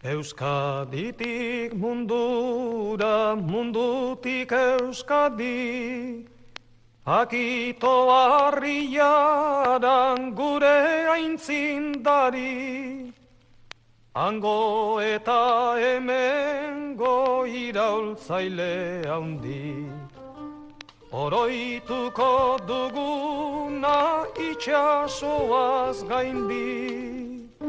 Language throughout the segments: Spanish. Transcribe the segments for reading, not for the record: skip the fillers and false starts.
Euskaditik mundura, mundutik Euskadi, akito harriaran gure aintzindari, hango eta hemengo iraultzaile handi, oroituko duguna itxasoaz gaindi.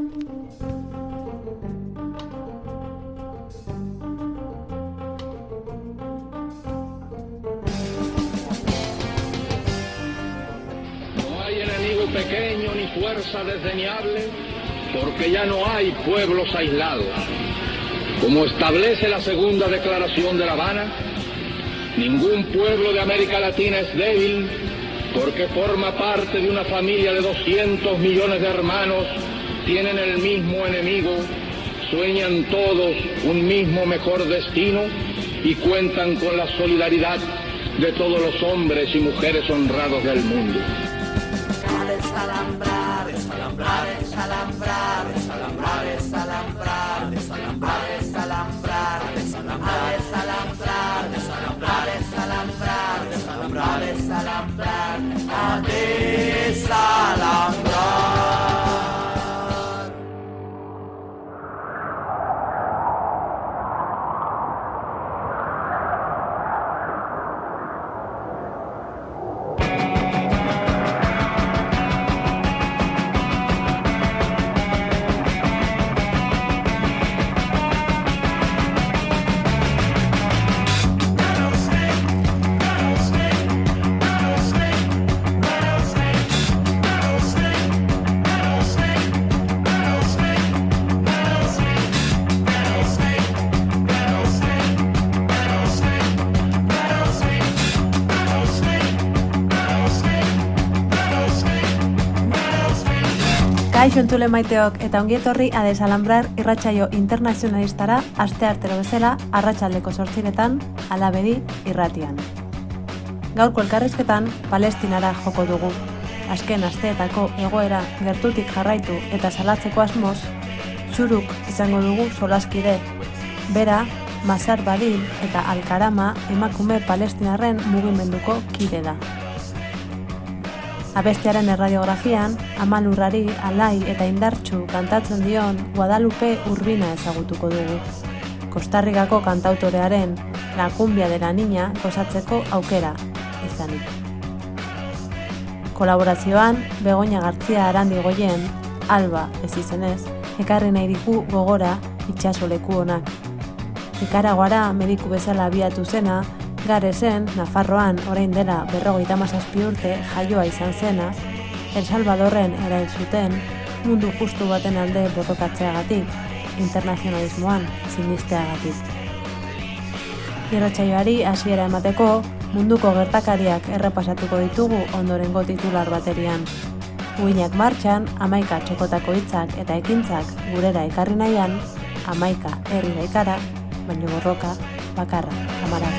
Pequeño ni fuerza desdeñable, porque ya no hay pueblos aislados. Como establece la segunda declaración de La Habana, ningún pueblo de América Latina es débil, porque forma parte de una familia de 200 millones de hermanos, tienen el mismo enemigo, sueñan todos un mismo mejor destino y cuentan con la solidaridad de todos los hombres y mujeres honrados del mundo. Desalambrar, desalambrar, desalambrar, desalambrar, desalambrar, desalambrar, desalambrar, desalambrar, desalambrar, desalambrar, desalambrar, desalambrar, desalambrar, desalambrar. Kaixo entzule maiteok eta ongietorri a Desalambrar irratsaio internazionalistara asteartero bezala arratsaldeko 8:00 Alabedi irratian. Gaurko elkarrizketan Palestinara joko dugu. Azken asteetako egoera gertutik jarraitu eta salatzeko asmoz, Xuruk izango dugu solaskide. Bera, Masar Badil eta Alkarama emakume palestinarren mugimenduko kide da. Abestiaren erradiografian, Amalurrari, alai eta indartsu kantatzen dion Guadalupe Urbina ezagutuko dugu. Kostarrikako kantautorearen La cumbia de la niña gozatzeko aukera izanik. Kolaborazioan, Begoña Gartzia Arandigoien, Alba ez izenez, ekarri nahi diku gogora itxasoleku honak. Nikaraguara mediku bezala abiatu zena, Garesen, Nafarroan orain dela 57 urte jaioa izan zena, El Salvadorren erail zuten, mundu justu baten alde borrokatzeagatik, internazionalismoan sinisteagatik. Irratsaioari hasiera emateko, munduko gertakariak errepasatuko ditugu ondorengo titular baterian. Uhinak martxan, 11 txokotako hitzak eta ekintzak gurera ekarri nahian, 11 herri baikara, baino borroka bakarra kamarada.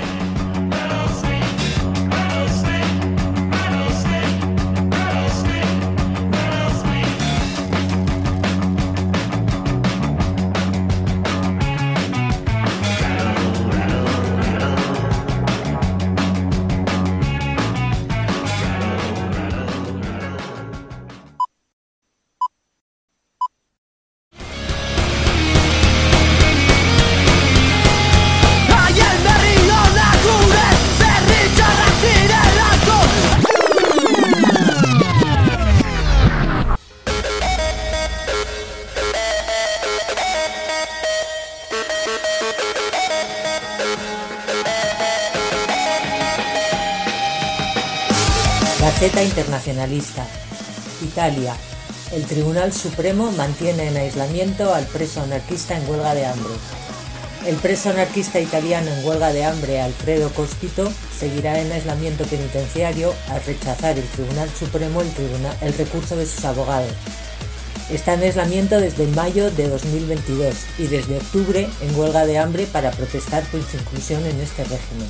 Gaceta Internacionalista. Italia. El Tribunal Supremo mantiene en aislamiento al preso anarquista en huelga de hambre. El preso anarquista italiano en huelga de hambre, Alfredo Cospito, seguirá en aislamiento penitenciario al rechazar el Tribunal Supremo el recurso de sus abogados. Está en aislamiento desde mayo de 2022 y desde octubre en huelga de hambre para protestar por su inclusión en este régimen.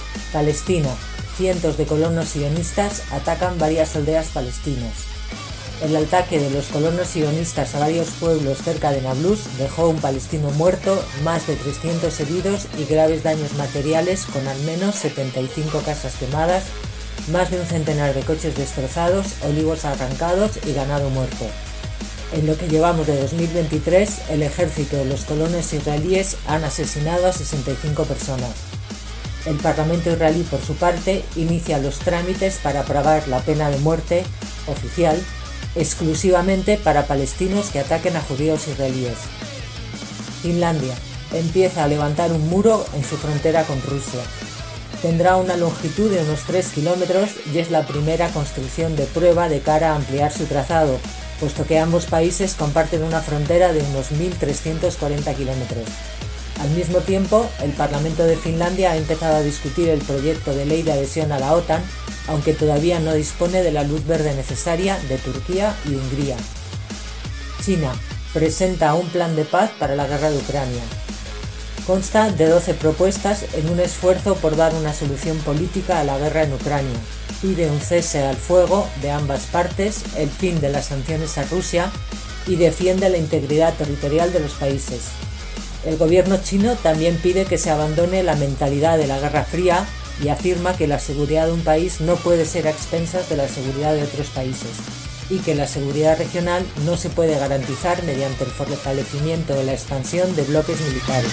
Palestina. Cientos de colonos sionistas atacan varias aldeas palestinas. El ataque de los colonos sionistas a varios pueblos cerca de Nablus dejó un palestino muerto, más de 300 heridos y graves daños materiales, con al menos 75 casas quemadas, más de un centenar de coches destrozados, olivos arrancados y ganado muerto. En lo que llevamos de 2023, el ejército de los colonos israelíes han asesinado a 65 personas. El Parlamento israelí, por su parte, inicia los trámites para aprobar la pena de muerte oficial exclusivamente para palestinos que ataquen a judíos israelíes. Finlandia empieza a levantar un muro en su frontera con Rusia. Tendrá una longitud de unos 3 kilómetros y es la primera construcción de prueba de cara a ampliar su trazado, puesto que ambos países comparten una frontera de unos 1.340 kilómetros. Al mismo tiempo, el Parlamento de Finlandia ha empezado a discutir el proyecto de ley de adhesión a la OTAN, aunque todavía no dispone de la luz verde necesaria de Turquía y Hungría. China presenta un plan de paz para la guerra de Ucrania. Consta de 12 propuestas en un esfuerzo por dar una solución política a la guerra en Ucrania. Pide un cese al fuego de ambas partes, el fin de las sanciones a Rusia y defiende la integridad territorial de los países. El gobierno chino también pide que se abandone la mentalidad de la Guerra Fría y afirma que la seguridad de un país no puede ser a expensas de la seguridad de otros países y que la seguridad regional no se puede garantizar mediante el fortalecimiento o la expansión de bloques militares.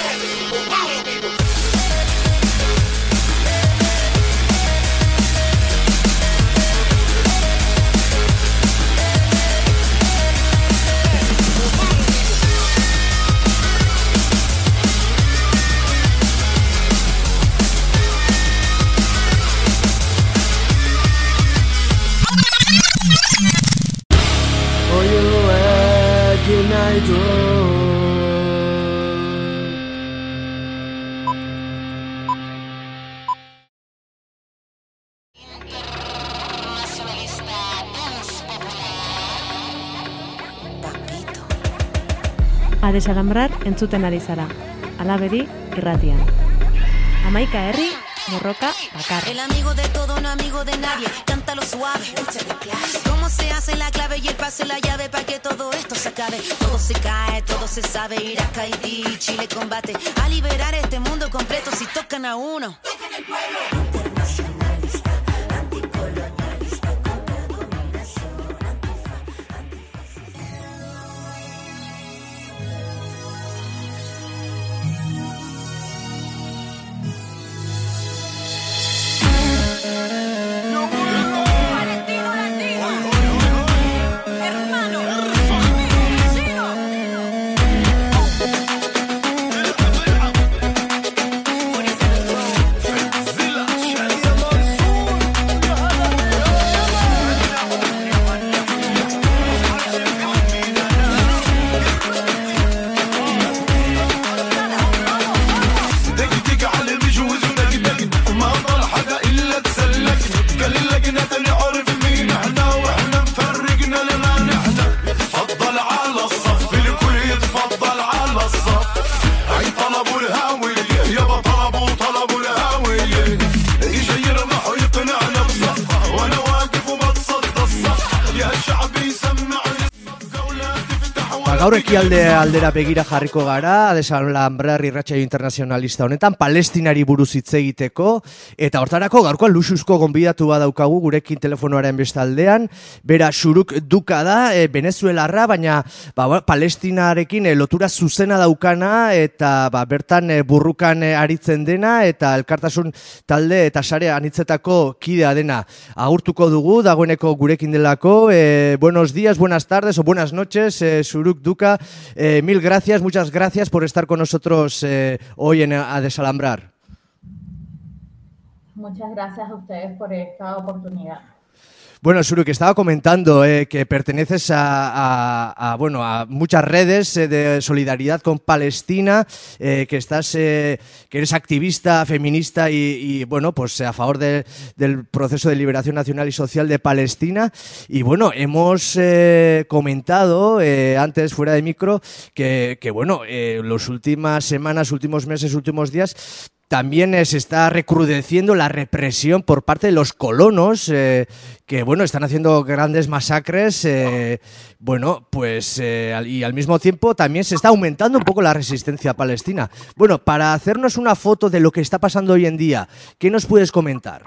A desalambrar entzuten ari zara. Alabedi irratian. Hamaika herri, borroka bakar. El amigo de todo, no amigo de nadie. Cántalo suave. Cómo se hace la clave y el pase la llave para que todo esto se acabe. Todo se cae, todo se sabe. Irak, Haití, Chile combate a liberar este mundo completo si tocan a uno. Tocan el pueblo. Internacionalista, anticolonialista, contra dominación, antifascista. Gaur ekialde aldera begira jarriko gara, Desalambrar irratsaio internazionalista honetan, Palestinari buruz hitz egiteko, eta hortarako gaurkoan luxuzko gonbidatu badaukagu gurekin telefonoaren bestaldean, bera Zuruk Duka da, Venezuelarra, baina Palestinarekin lotura zuzena daukana, eta bertan burrukan aritzen dena, eta elkartasun talde eta sare anitzetako kidea dena. Agurtuko dugu, dagoeneko gurekin delako, buenos días, buenas tardes o buenas noches, Zuruk Duka. Mil gracias, muchas gracias por estar con nosotros hoy en A Desalambrar. Muchas gracias a ustedes por esta oportunidad. Bueno, Zuruk, estaba comentando que perteneces a muchas redes de solidaridad con Palestina, que eres activista, feminista y bueno, pues a favor del proceso de liberación nacional y social de Palestina. Y bueno, hemos comentado antes, fuera de micro, que bueno, las últimas semanas, últimos meses, últimos días, también se está recrudeciendo la represión por parte de los colonos que, bueno, están haciendo grandes masacres, y al mismo tiempo también se está aumentando un poco la resistencia palestina. Bueno, para hacernos una foto de lo que está pasando hoy en día, ¿qué nos puedes comentar?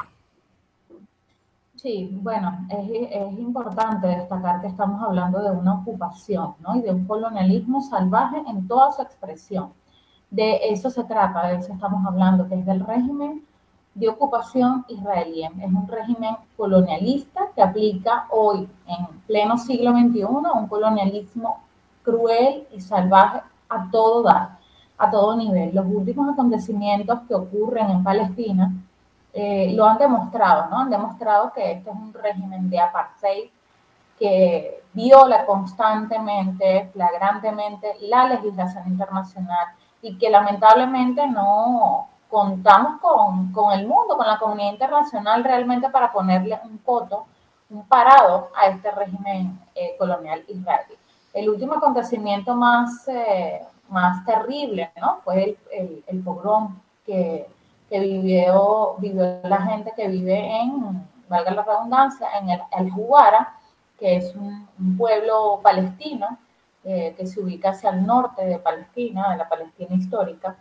Sí, bueno, es importante destacar que estamos hablando de una ocupación, ¿no? Y de un colonialismo salvaje en toda su expresión. De eso se trata, de eso estamos hablando, que es del régimen de ocupación israelí. Es un régimen colonialista que aplica hoy, en pleno siglo XXI, un colonialismo cruel y salvaje a todo dar, a todo nivel. Los últimos acontecimientos que ocurren en Palestina lo han demostrado, ¿no? Han demostrado que este es un régimen de apartheid que viola constantemente, flagrantemente la legislación internacional y que lamentablemente no contamos con el mundo, con la comunidad internacional realmente para ponerle un coto, un parado a este régimen colonial israelí. El último acontecimiento más terrible, ¿no? Fue el pogrom que vivió la gente que vive en, valga la redundancia, en el Juara, que es un pueblo palestino que se ubica hacia el norte de Palestina, de la Palestina histórica,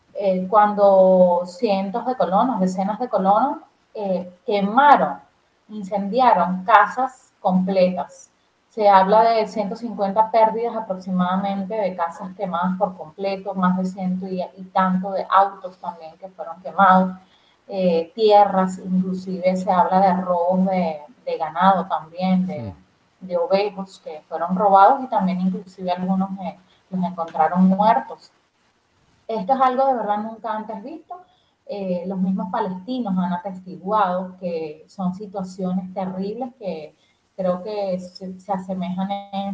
cuando cientos de colonos, decenas de colonos, quemaron, incendiaron casas completas. Se habla de 150 pérdidas aproximadamente de casas quemadas por completo, más de ciento y tanto de autos también que fueron quemados, tierras, inclusive se habla de robos de ganado también, de ovejos que fueron robados y también inclusive algunos los encontraron muertos. Esto es algo de verdad nunca antes visto. Los mismos palestinos han atestiguado que son situaciones terribles que creo que se asemejan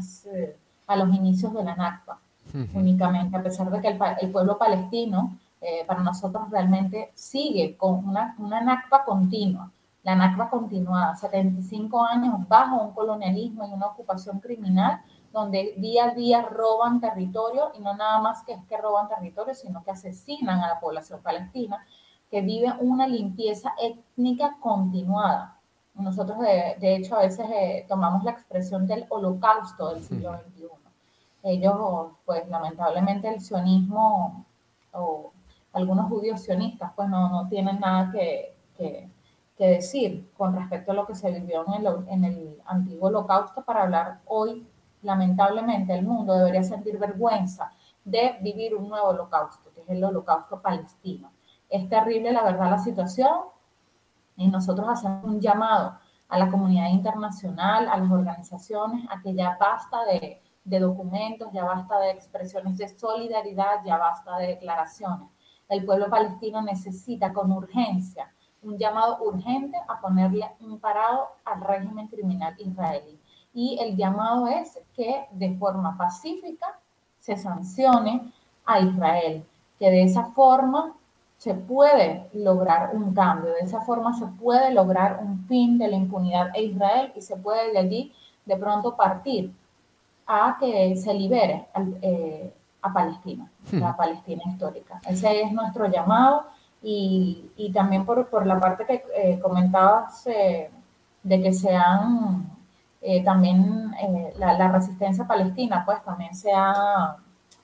a los inicios de la Nakba, únicamente, a pesar de que el pueblo palestino para nosotros realmente sigue con una Nakba continua, la Nakba continuada, 75 años bajo un colonialismo y una ocupación criminal donde día a día roban territorio, y no nada más que es que roban territorio, sino que asesinan a la población palestina, que vive una limpieza étnica continuada. Nosotros, de hecho, a veces tomamos la expresión del holocausto del siglo XXI. Ellos, pues, lamentablemente, el sionismo, o algunos judíos sionistas, pues, no tienen nada que decir con respecto a lo que se vivió en el antiguo holocausto para hablar hoy. Lamentablemente, el mundo debería sentir vergüenza de vivir un nuevo holocausto, que es el holocausto palestino. Es terrible, la verdad, la situación, y nosotros hacemos un llamado a la comunidad internacional, a las organizaciones, a que ya basta de documentos, ya basta de expresiones de solidaridad, ya basta de declaraciones. El pueblo palestino necesita con urgencia un llamado urgente a ponerle un parado al régimen criminal israelí. Y el llamado es que de forma pacífica se sancione a Israel, que de esa forma se puede lograr un cambio, de esa forma se puede lograr un fin de la impunidad a Israel y se puede de allí de pronto partir a que se libere a Palestina, la Palestina histórica. Ese es nuestro llamado y también por la parte que comentabas de que se han... también la resistencia palestina pues también se ha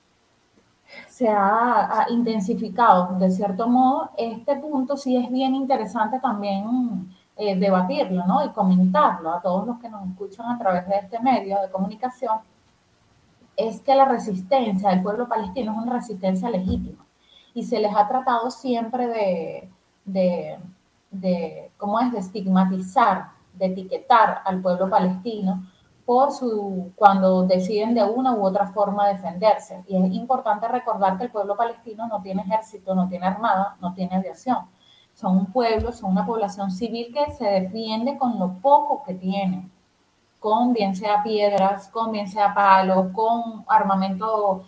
intensificado de cierto modo. Este punto sí es bien interesante también debatirlo, ¿no? Y comentarlo a todos los que nos escuchan a través de este medio de comunicación, es que la resistencia del pueblo palestino es una resistencia legítima y se les ha tratado siempre ¿cómo es?, de estigmatizar, de etiquetar al pueblo palestino cuando deciden de una u otra forma defenderse. Y es importante recordar que el pueblo palestino no tiene ejército, no tiene armada, no tiene aviación. Son un pueblo, son una población civil que se defiende con lo poco que tiene, con bien sea piedras, con bien sea palos, con armamento,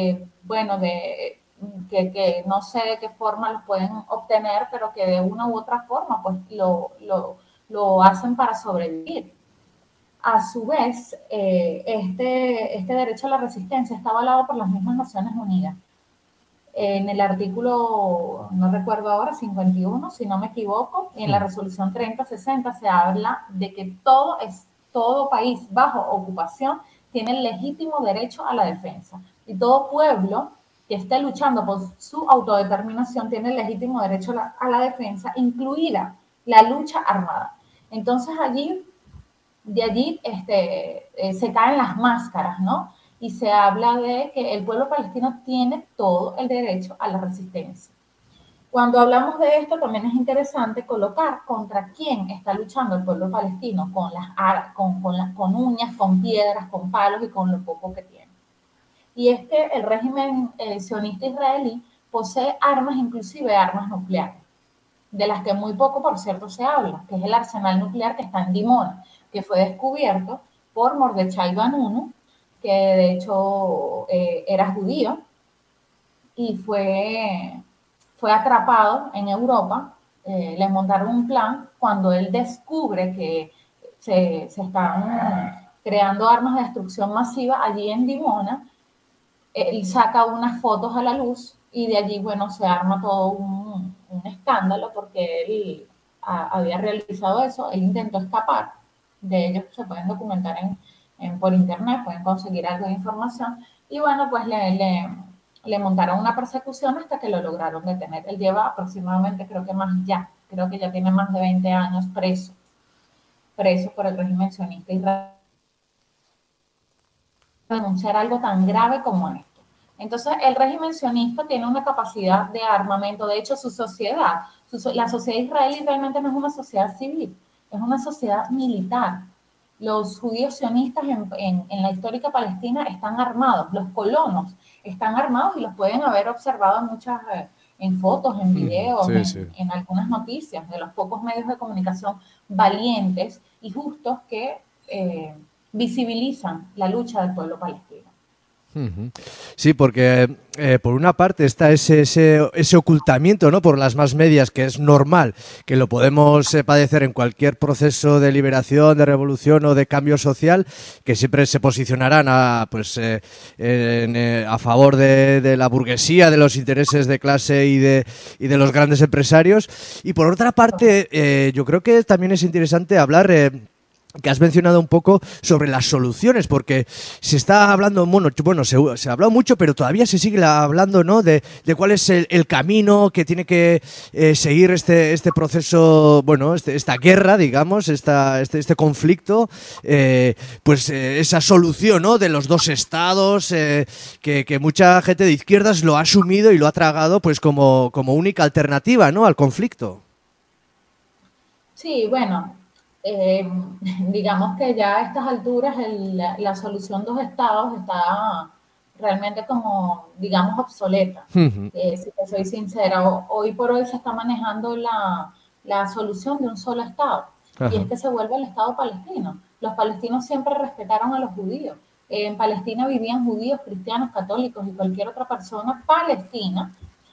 que no sé de qué forma los pueden obtener, pero que de una u otra forma pues lo hacen para sobrevivir. A su vez, este derecho a la resistencia está avalado por las mismas Naciones Unidas. en el artículo, no recuerdo ahora, 51, si no me equivoco, y en la resolución 3060 se habla de que todo país bajo ocupación tiene el legítimo derecho a la defensa. Y todo pueblo que esté luchando por su autodeterminación tiene el legítimo derecho a la defensa, incluida la lucha armada. Entonces de allí se caen las máscaras, ¿no? Y se habla de que el pueblo palestino tiene todo el derecho a la resistencia. Cuando hablamos de esto, también es interesante colocar contra quién está luchando el pueblo palestino, con uñas, con piedras, con palos y con lo poco que tiene. Y es que el régimen sionista israelí posee armas, inclusive armas nucleares, de las que muy poco, por cierto, se habla, que es el arsenal nuclear que está en Dimona, que fue descubierto por Mordechai Vanunu, que de hecho era judío, y fue atrapado en Europa. Le montaron un plan cuando él descubre que se están creando armas de destrucción masiva allí en Dimona. Él saca unas fotos a la luz y de allí, bueno, se arma todo un escándalo porque él había realizado eso. Él intentó escapar. De ellos se pueden documentar por internet, pueden conseguir algo de información. Y bueno, pues le montaron una persecución hasta que lo lograron detener. Él lleva aproximadamente, creo que ya tiene más de 20 años preso por el régimen sionista israelí, denunciar algo tan grave como esto. Entonces, el régimen sionista tiene una capacidad de armamento. De hecho, la sociedad israelí realmente no es una sociedad civil, es una sociedad militar. Los judíos sionistas en la histórica Palestina están armados, los colonos están armados y los pueden haber observado en fotos, en videos, en algunas noticias de los pocos medios de comunicación valientes y justos que visibilizan la lucha del pueblo palestino. Sí, porque por una parte está ese ocultamiento, ¿no?, por las más medias, que es normal, que lo podemos padecer en cualquier proceso de liberación, de revolución o de cambio social, que siempre se posicionarán a favor de la burguesía, de los intereses de clase y de los grandes empresarios. Y por otra parte, yo creo que también es interesante hablar que has mencionado un poco sobre las soluciones, porque se está hablando, se ha hablado mucho, pero todavía se sigue hablando, ¿no?, de cuál es el camino que tiene que seguir este proceso, esta guerra, digamos, este conflicto, esa solución, ¿no?, de los dos estados, que mucha gente de izquierdas lo ha asumido y lo ha tragado pues como única alternativa, ¿no?, al conflicto. Sí, bueno, digamos que ya a estas alturas la solución dos estados está realmente como, digamos, obsoleta. Si te soy sincera, hoy por hoy se está manejando la solución de un solo estado. Y es que se vuelve el estado palestino. Los palestinos siempre respetaron a los judíos. En Palestina vivían judíos, cristianos, católicos y cualquier otra persona palestina,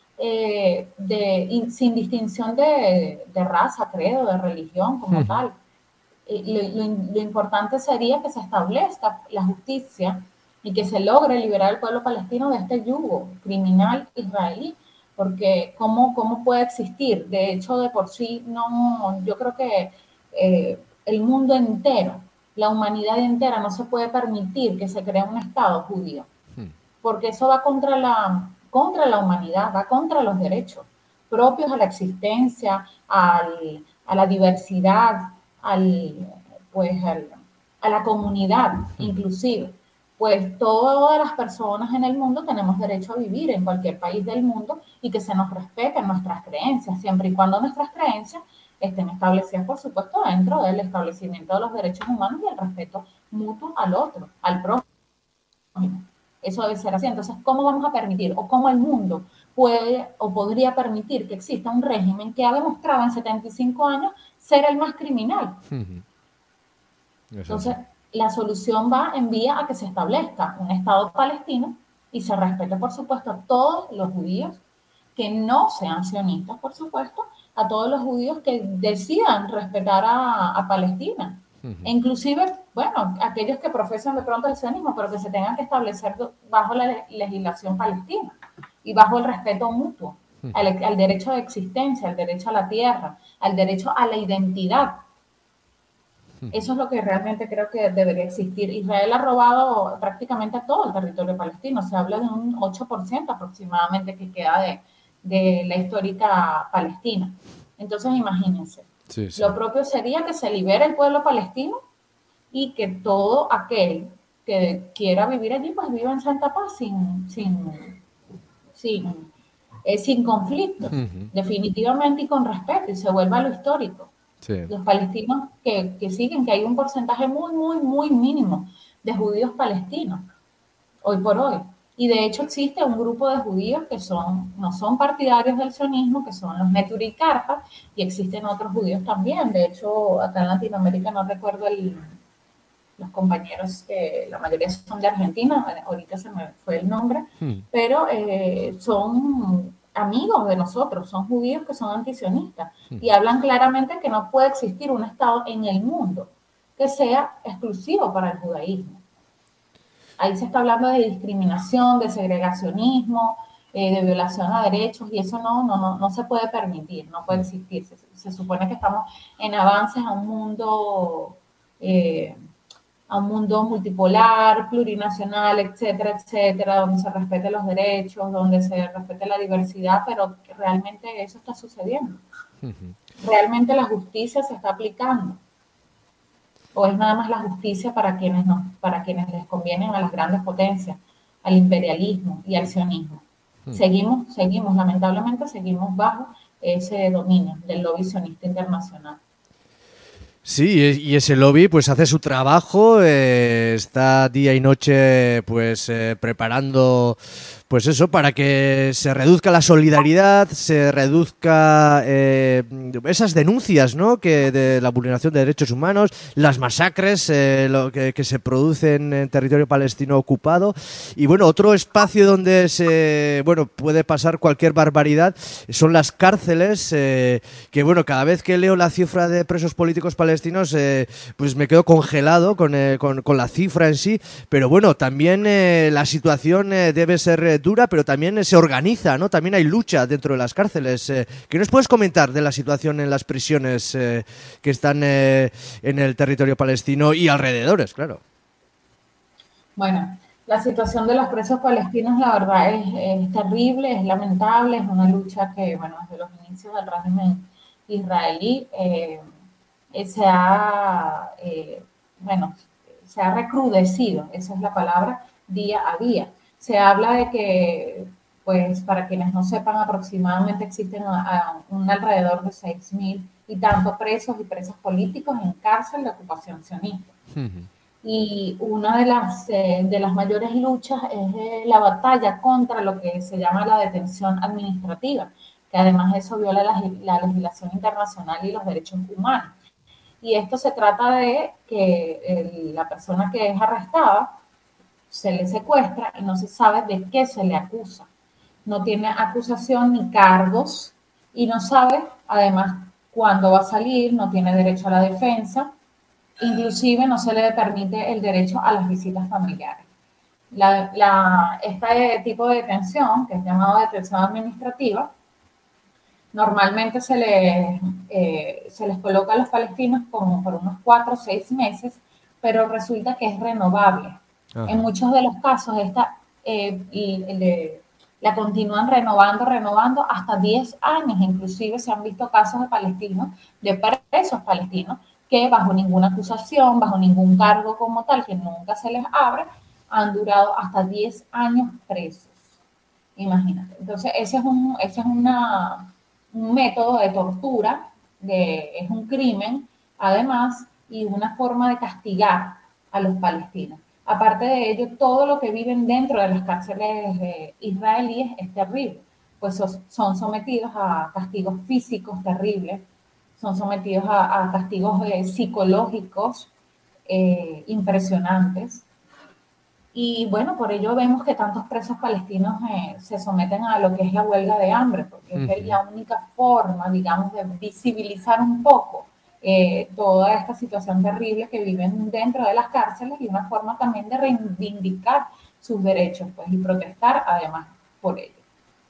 sin distinción de raza, credo, de religión como tal. Lo importante sería que se establezca la justicia y que se logre liberar al pueblo palestino de este yugo criminal israelí, porque ¿cómo puede existir? De hecho, de por sí, yo creo que el mundo entero, la humanidad entera, no se puede permitir que se cree un Estado judío, porque eso va contra la humanidad, va contra los derechos propios a la existencia, a la diversidad, a la comunidad inclusive. Pues todas las personas en el mundo tenemos derecho a vivir en cualquier país del mundo y que se nos respeten nuestras creencias, siempre y cuando nuestras creencias estén establecidas, por supuesto, dentro del establecimiento de los derechos humanos y el respeto mutuo al otro, al prójimo. Eso debe ser así. Entonces, ¿cómo vamos a permitir o cómo el mundo puede o podría permitir que exista un régimen que ha demostrado en 75 años ser el más criminal? Entonces, la solución va en vía a que se establezca un Estado palestino y se respete, por supuesto, a todos los judíos que no sean sionistas, por supuesto, a todos los judíos que decidan respetar a Palestina. E inclusive, aquellos que profesan de pronto el sionismo, pero que se tengan que establecer bajo la legislación palestina. y bajo el respeto mutuo al derecho de existencia, al derecho a la tierra, al derecho a la identidad. Eso es lo que realmente creo que debería existir. Israel ha robado prácticamente todo el territorio palestino. Se habla de un 8% aproximadamente que queda de la histórica Palestina. Entonces, imagínense. Sí, sí. Lo propio sería que se libere el pueblo palestino y que todo aquel que quiera vivir allí, pues viva en santa paz, sin conflicto, definitivamente, y con respeto, y se vuelva a lo histórico. Sí. Los palestinos que siguen, que hay un porcentaje muy, muy, muy mínimo de judíos palestinos, hoy por hoy. Y de hecho existe un grupo de judíos que no son partidarios del sionismo, que son los Neturei Karta, y existen otros judíos también. De hecho, acá en Latinoamérica no recuerdo los compañeros, que la mayoría son de Argentina, ahorita se me fue el nombre, pero son amigos de nosotros, son judíos que son antisionistas y hablan claramente que no puede existir un Estado en el mundo que sea exclusivo para el judaísmo. Ahí se está hablando de discriminación, de segregacionismo, de violación a derechos, y eso no se puede permitir, no puede existir. Se supone que estamos en avances a un mundo multipolar, plurinacional, etcétera, etcétera, donde se respeten los derechos, donde se respete la diversidad, pero realmente eso está sucediendo. Realmente la justicia se está aplicando. ¿O es nada más la justicia para quienes les convienen a las grandes potencias, al imperialismo y al sionismo? Seguimos, lamentablemente, seguimos bajo ese dominio del lobby sionista internacional. Sí, y ese lobby pues hace su trabajo, está día y noche pues preparando pues eso, para que se reduzca la solidaridad, se reduzca esas denuncias, ¿no?, que de la vulneración de derechos humanos, las masacres que se producen en territorio palestino ocupado. Y bueno, otro espacio donde puede pasar cualquier barbaridad son las cárceles, que bueno, cada vez que leo la cifra de presos políticos palestinos pues me quedo congelado con la cifra en sí, pero bueno, también la situación debe ser dura, pero también se organiza, ¿no? También hay lucha dentro de las cárceles. ¿Qué nos puedes comentar de la situación en las prisiones que están en el territorio palestino y alrededores, claro? Bueno, la situación de los presos palestinos, la verdad, es terrible, es lamentable, es una lucha que, bueno, desde los inicios del régimen israelí se ha recrudecido, esa es la palabra, día a día. Se habla de que, pues, para quienes no sepan, aproximadamente existen un alrededor de 6.000 y tanto presos y presos políticos en cárcel de ocupación sionista. Y una de las mayores luchas es la batalla contra lo que se llama la detención administrativa, que además eso viola la legislación internacional y los derechos humanos. Y esto se trata de que la persona que es arrestada se le secuestra y no se sabe de qué se le acusa. No tiene acusación ni cargos y no sabe, además, cuándo va a salir, no tiene derecho a la defensa, inclusive no se le permite el derecho a las visitas familiares. Este tipo de detención, que es llamado detención administrativa, normalmente se les coloca a los palestinos como por unos 4 o 6 meses, pero resulta que es renovable. En muchos de los casos la continúan renovando hasta 10 años. Inclusive se han visto casos de palestinos, de presos palestinos, que bajo ninguna acusación, bajo ningún cargo como tal, que nunca se les abre, han durado hasta 10 años presos. Imagínate. Entonces, ese es un método de tortura, es un crimen, además, y una forma de castigar a los palestinos. Aparte de ello, todo lo que viven dentro de las cárceles israelíes es terrible, pues son sometidos a castigos físicos terribles, son sometidos a castigos psicológicos impresionantes. Y bueno, por ello vemos que tantos presos palestinos se someten a lo que es la huelga de hambre, porque es la única forma, digamos, de visibilizar un poco toda esta situación terrible que viven dentro de las cárceles, y una forma también de reivindicar sus derechos, pues, y protestar además por ello.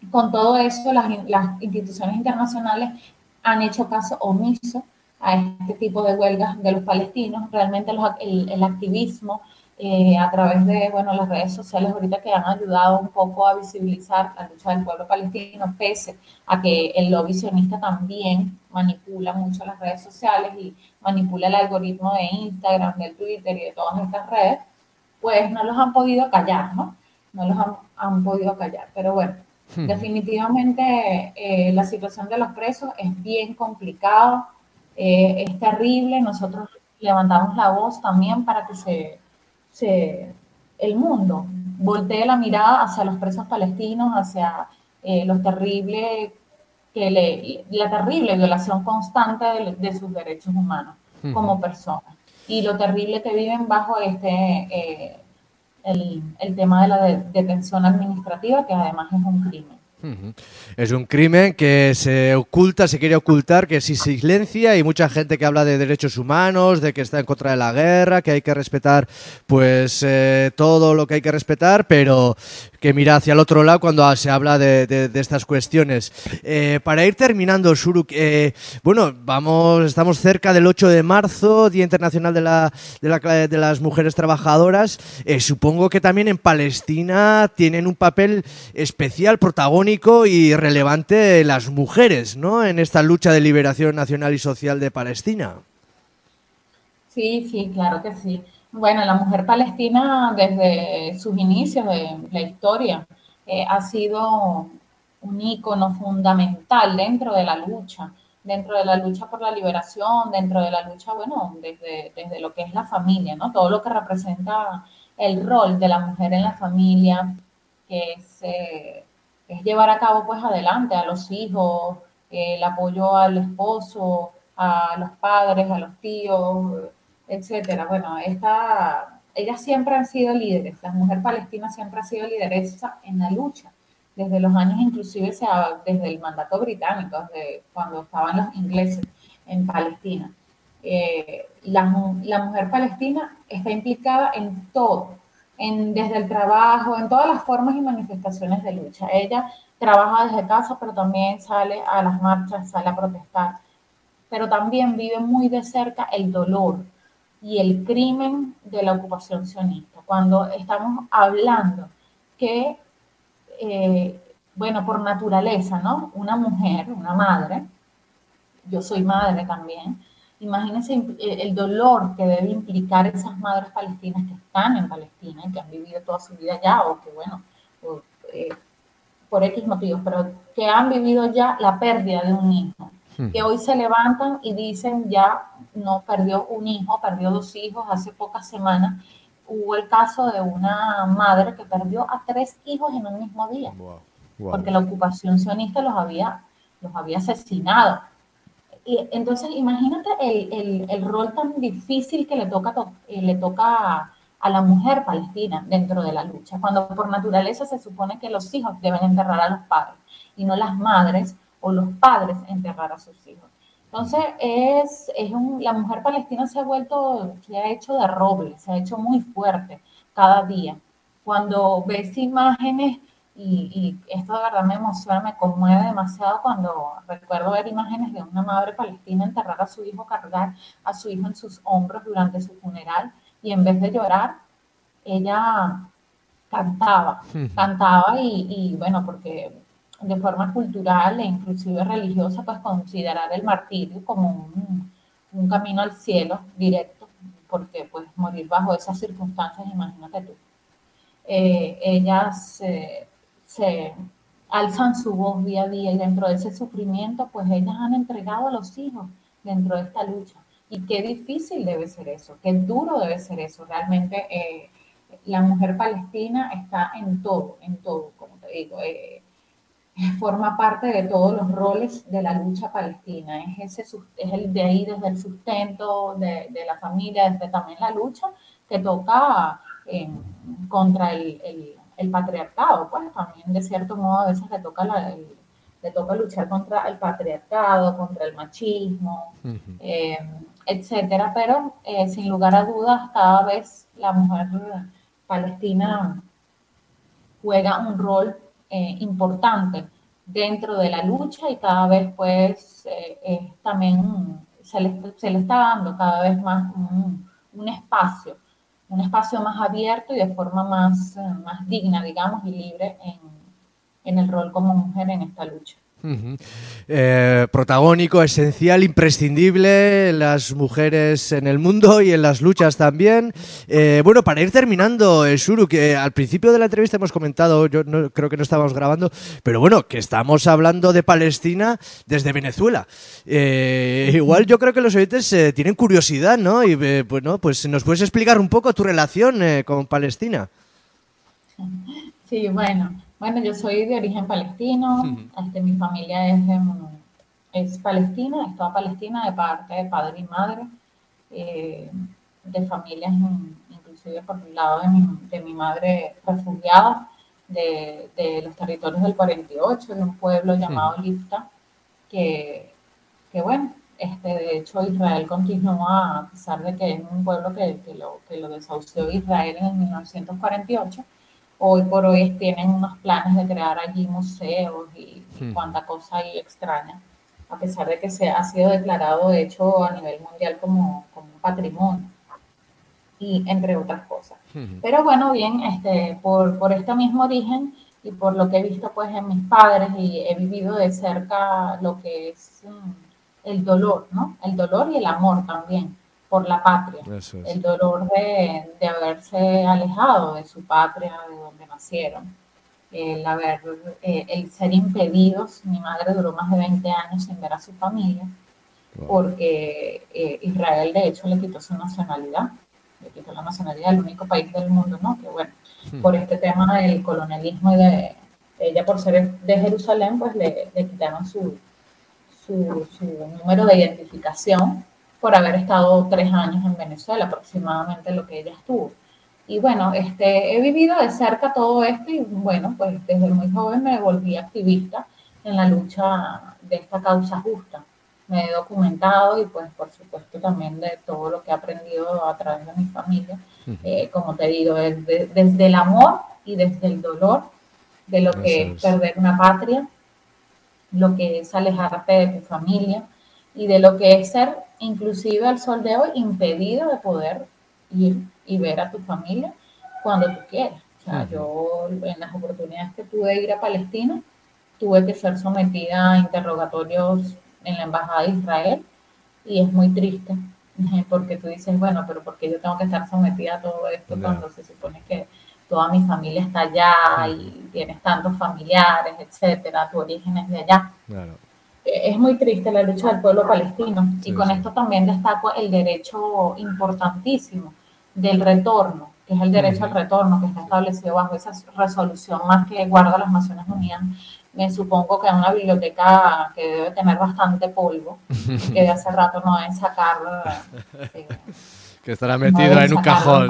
con todo eso, las instituciones internacionales han hecho caso omiso a este tipo de huelgas de los palestinos. Realmente el activismo a través de bueno, las redes sociales ahorita que han ayudado un poco a visibilizar la lucha del pueblo palestino, pese a que el lobby sionista también manipula mucho las redes sociales y manipula el algoritmo de Instagram, de Twitter y de todas estas redes, pues no los han podido callar, ¿no? No los han podido callar. Pero bueno, definitivamente la situación de los presos es bien complicada, es terrible. Nosotros levantamos la voz también para que el mundo voltee la mirada hacia los presos palestinos, hacia la terrible violación constante de sus derechos humanos como personas y lo terrible que viven bajo el tema de la detención administrativa, que además es un crimen. Es un crimen que se oculta, se quiere ocultar, que sí se silencia, y mucha gente que habla de derechos humanos, de que está en contra de la guerra, que hay que respetar pues todo lo que hay que respetar, pero que mira hacia el otro lado cuando se habla de estas cuestiones. Para ir terminando, Zuruk, bueno, estamos cerca del 8 de marzo, Día Internacional de las Mujeres Trabajadoras. Supongo que también en Palestina tienen un papel especial, protagónico y relevante las mujeres, ¿no?, en esta lucha de liberación nacional y social de Palestina. Sí, claro que sí. Bueno, la mujer palestina desde sus inicios de la historia ha sido un ícono fundamental dentro de la lucha por la liberación, dentro de la lucha, bueno, desde lo que es la familia, ¿no? Todo lo que representa el rol de la mujer en la familia, que es llevar a cabo pues adelante a los hijos, el apoyo al esposo, a los padres, a los tíos, etcétera. Bueno, ellas siempre han sido líderes, la mujer palestina siempre ha sido lideresa en la lucha, desde los años inclusive desde el mandato británico, desde cuando estaban los ingleses en Palestina. La mujer palestina está implicada en todo, desde el trabajo, en todas las formas y manifestaciones de lucha. Ella trabaja desde casa, pero también sale a las marchas, sale a protestar, pero también vive muy de cerca el dolor y el crimen de la ocupación sionista. Cuando estamos hablando que, bueno, por naturaleza, ¿no? Una mujer, una madre, yo soy madre también, imagínense el dolor que debe implicar esas madres palestinas que están en Palestina y que han vivido toda su vida allá, o que, bueno, por X motivos, pero que han vivido ya la pérdida de un hijo, que hoy se levantan y dicen ya no, perdió un hijo, perdió 2 hijos. Hace pocas semanas hubo el caso de una madre que perdió a 3 hijos en un mismo día, porque la ocupación sionista los había asesinado. Y entonces imagínate el rol tan difícil que le toca a la mujer palestina dentro de la lucha, cuando por naturaleza se supone que los hijos deben enterrar a los padres y no las madres o los padres enterrar a sus hijos. Entonces la mujer palestina se ha hecho de roble, se ha hecho muy fuerte cada día. Cuando ves imágenes, y esto de verdad me emociona, me conmueve demasiado cuando recuerdo ver imágenes de una madre palestina enterrar a su hijo, cargar a su hijo en sus hombros durante su funeral, y en vez de llorar, ella cantaba y bueno, porque de forma cultural e inclusive religiosa, pues considerar el martirio como un camino al cielo directo, porque pues morir bajo esas circunstancias, imagínate tú. Ellas se alzan su voz día a día, y dentro de ese sufrimiento, pues ellas han entregado a los hijos dentro de esta lucha. Y qué difícil debe ser eso, qué duro debe ser eso. Realmente la mujer palestina está en todo, como te digo, forma parte de todos los roles de la lucha palestina. Es el de ahí desde el sustento de la familia, desde también la lucha que toca contra el patriarcado, pues también de cierto modo a veces le toca luchar contra el patriarcado, contra el machismo, etcétera, pero sin lugar a dudas cada vez la mujer palestina juega un rol importante dentro de la lucha y cada vez pues también se le está dando cada vez más un espacio más abierto y de forma más digna, digamos, y libre en el rol como mujer en esta lucha. Protagónico, esencial, imprescindible, las mujeres en el mundo y en las luchas también. Bueno, para ir terminando, Shuru, que al principio de la entrevista hemos comentado, yo no, creo que no estábamos grabando, pero bueno, que estamos hablando de Palestina desde Venezuela. Igual yo creo que los oyentes tienen curiosidad, ¿no? Y bueno, pues ¿nos puedes explicar un poco tu relación con Palestina? Sí, bueno, yo soy de origen palestino, mi familia es palestina, es toda palestina de parte de padre y madre, de familias inclusive por el lado de mi madre refugiada de los territorios del 48, de un pueblo llamado Lifta, que bueno, de hecho Israel continúa, a pesar de que es un pueblo que lo desahució Israel en 1948, hoy por hoy tienen unos planes de crear allí museos y cuanta cosa ahí extraña, a pesar de que ha sido declarado, de hecho, a nivel mundial como un patrimonio, y entre otras cosas. Pero bueno, bien, por este mismo origen y por lo que he visto pues en mis padres y he vivido de cerca lo que es el dolor, ¿no? El dolor y el amor también por la patria, el dolor de haberse alejado de su patria, de donde nacieron, el ser impedidos. Mi madre duró más de 20 años sin ver a su familia, porque Israel de hecho le quitó su nacionalidad, le quitó la nacionalidad del único país del mundo, ¿no? Que bueno, por este tema del colonialismo y de ella por ser de Jerusalén, pues le quitaron su número de identificación por haber estado 3 años en Venezuela, aproximadamente lo que ella estuvo. Y bueno, he vivido de cerca todo esto y bueno, pues desde muy joven me volví activista en la lucha de esta causa justa. Me he documentado y pues por supuesto también de todo lo que he aprendido a través de mi familia, como te digo, desde el amor y desde el dolor de lo que es perder una patria, lo que es alejarte de tu familia y de lo que es ser, inclusive al sol de hoy, impedido de poder ir y ver a tu familia cuando tú quieras. O sea, yo en las oportunidades que pude ir a Palestina, tuve que ser sometida a interrogatorios en la Embajada de Israel y es muy triste porque tú dices, bueno, pero ¿por qué yo tengo que estar sometida a todo esto cuando se supone que toda mi familia está allá y tienes tantos familiares, etcétera, tu origen es de allá? Claro. Es muy triste la lucha del pueblo palestino y con esto también destaco el derecho importantísimo del retorno, que es el derecho al retorno que está establecido bajo esa resolución más que guarda las Naciones Unidas. Me supongo que es una biblioteca que debe tener bastante polvo, que de hace rato no deben sacar. Que estará metido en un cajón.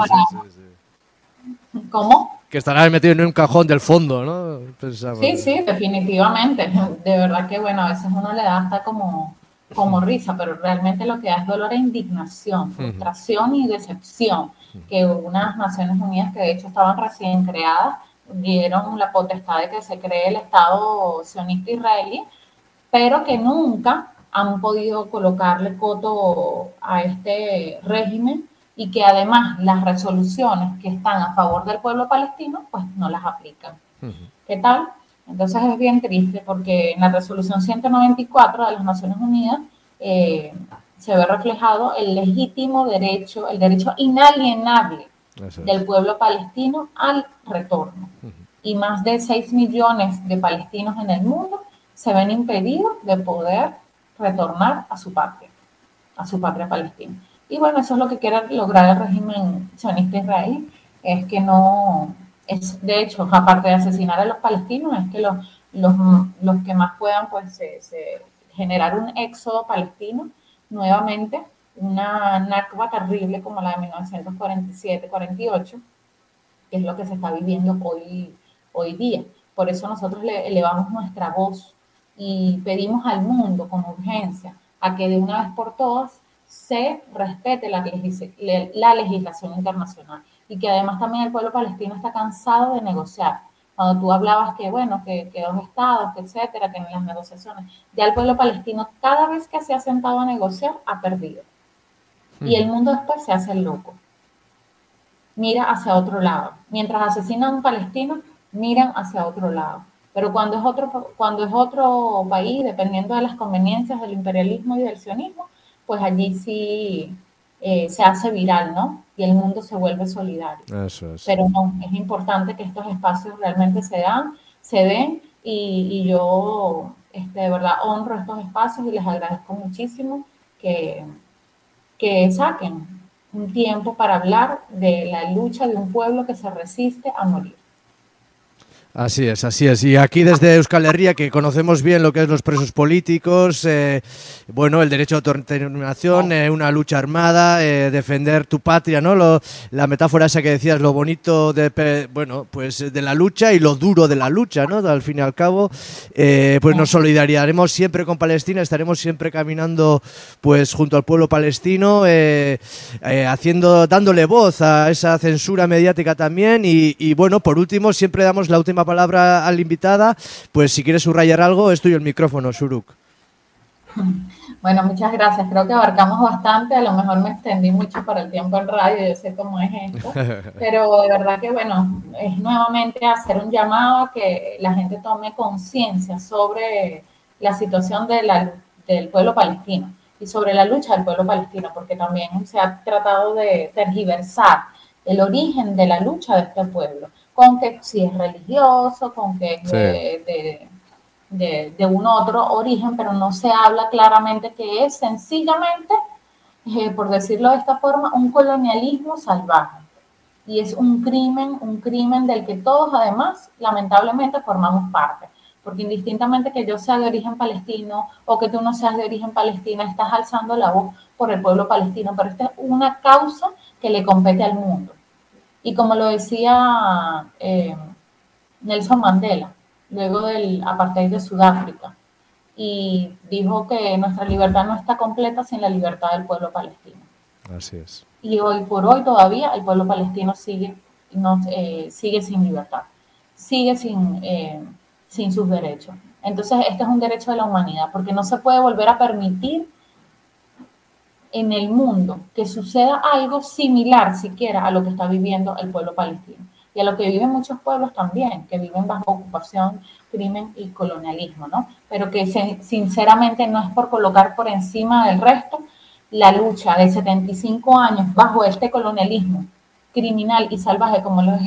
¿Cómo? Que estará metido en un cajón del fondo, ¿no? Pensamos. Sí, definitivamente. De verdad que, bueno, a veces uno le da hasta como risa, pero realmente lo que da es dolor e indignación, frustración y decepción, que unas Naciones Unidas que de hecho estaban recién creadas, dieron la potestad de que se cree el Estado sionista israelí, pero que nunca han podido colocarle coto a este régimen y que además las resoluciones que están a favor del pueblo palestino, pues no las aplican. ¿Qué tal? Entonces es bien triste porque en la resolución 194 de las Naciones Unidas se ve reflejado el legítimo derecho, el derecho inalienable del pueblo palestino al retorno. Y más de 6 millones de palestinos en el mundo se ven impedidos de poder retornar a su patria palestina. Y bueno, eso es lo que quiere lograr el régimen sionista israelí, es que no, es de hecho, aparte de asesinar a los palestinos, es que los que más puedan, pues, generar un éxodo palestino nuevamente, una Nakba terrible como la de 1947-48, que es lo que se está viviendo hoy día. Por eso nosotros le elevamos nuestra voz y pedimos al mundo con urgencia a que de una vez por todas se respete la legislación internacional y que además también el pueblo palestino está cansado de negociar. Cuando tú hablabas que, bueno, que dos estados, que etcétera, que en las negociaciones, ya el pueblo palestino cada vez que se ha sentado a negociar ha perdido. Y el mundo después se hace el loco. Mira hacia otro lado. Mientras asesinan a un palestino, miran hacia otro lado. Pero cuando es otro país, dependiendo de las conveniencias del imperialismo y del sionismo, pues allí sí se hace viral, ¿no? Y el mundo se vuelve solidario. Eso es. Pero no, es importante que estos espacios realmente se den y yo de verdad honro estos espacios y les agradezco muchísimo que saquen un tiempo para hablar de la lucha de un pueblo que se resiste a morir. Así es, así es. Y aquí desde Euskal Herria, que conocemos bien lo que es los presos políticos, bueno, el derecho a autodeterminación, una lucha armada, defender tu patria, ¿no? La metáfora esa que decías, lo bonito pues de la lucha y lo duro de la lucha, ¿no? Al fin y al cabo, pues nos solidarizaremos siempre con Palestina, estaremos siempre caminando, pues junto al pueblo palestino, dándole voz a esa censura mediática también. Y bueno, por último, siempre damos la última palabra a la invitada, pues si quieres subrayar algo, es tuyo el micrófono, Zuruk. Bueno, muchas gracias, creo que abarcamos bastante, a lo mejor me extendí mucho para el tiempo en radio, yo sé cómo es esto, pero de verdad que bueno, es nuevamente hacer un llamado a que la gente tome conciencia sobre la situación del pueblo palestino y sobre la lucha del pueblo palestino, porque también se ha tratado de tergiversar el origen de la lucha de este pueblo, con que si es religioso, con que es de un otro origen, pero no se habla claramente que es sencillamente, por decirlo de esta forma, un colonialismo salvaje. Y es un crimen del que todos además, lamentablemente, formamos parte. Porque indistintamente que yo sea de origen palestino o que tú no seas de origen palestino, estás alzando la voz por el pueblo palestino, pero esta es una causa que le compete al mundo. Y como lo decía Nelson Mandela, luego del apartheid de Sudáfrica, y dijo que nuestra libertad no está completa sin la libertad del pueblo palestino. Así es. Y hoy por hoy todavía el pueblo palestino sigue sin libertad, sigue sin sus derechos. Entonces este es un derecho de la humanidad, porque no se puede volver a permitir en el mundo que suceda algo similar siquiera a lo que está viviendo el pueblo palestino y a lo que viven muchos pueblos también, que viven bajo ocupación, crimen y colonialismo, ¿no? Pero que sinceramente no es por colocar por encima del resto la lucha de 75 años bajo este colonialismo criminal y salvaje como lo es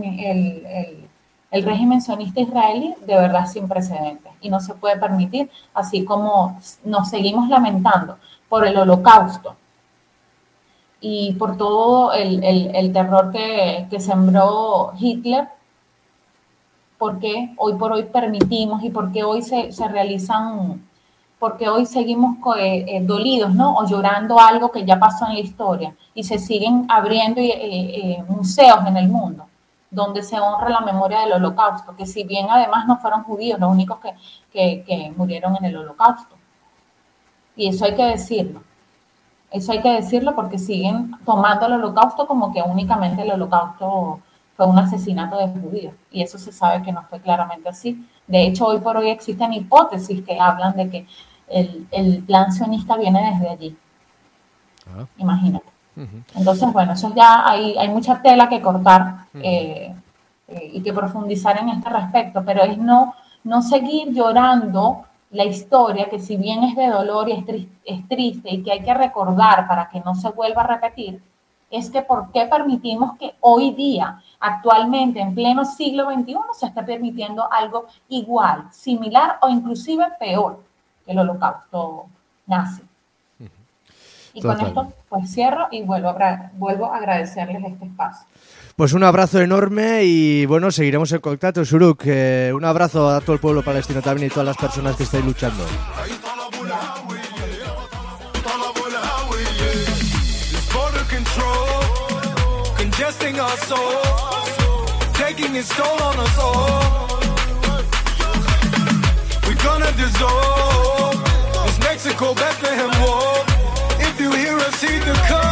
el régimen sionista israelí, de verdad sin precedentes, y no se puede permitir, así como nos seguimos lamentando por el Holocausto y por todo el terror que sembró Hitler, porque hoy por hoy permitimos y porque hoy se realizan, porque hoy seguimos dolidos, ¿no? O llorando algo que ya pasó en la historia y se siguen abriendo museos en el mundo donde se honra la memoria del Holocausto, que si bien además no fueron judíos los únicos que murieron en el Holocausto. Y eso hay que decirlo. Eso hay que decirlo porque siguen tomando el Holocausto como que únicamente el Holocausto fue un asesinato de judíos. Y eso se sabe que no fue claramente así. De hecho, hoy por hoy existen hipótesis que hablan de que el plan sionista viene desde allí. Imagínate. Entonces, bueno, eso ya hay mucha tela que cortar y que profundizar en este respecto, pero es no seguir llorando la historia, que si bien es de dolor y es triste y que hay que recordar para que no se vuelva a repetir, es que ¿por qué permitimos que hoy día, actualmente, en pleno siglo XXI, se esté permitiendo algo igual, similar o inclusive peor que el Holocausto nazi? Y con esto pues cierro y vuelvo a agradecerles este espacio. Pues un abrazo enorme y bueno, seguiremos en contacto, Zuruk. Un abrazo a todo el pueblo palestino también y todas las personas que estáis luchando. You hear us heed the call.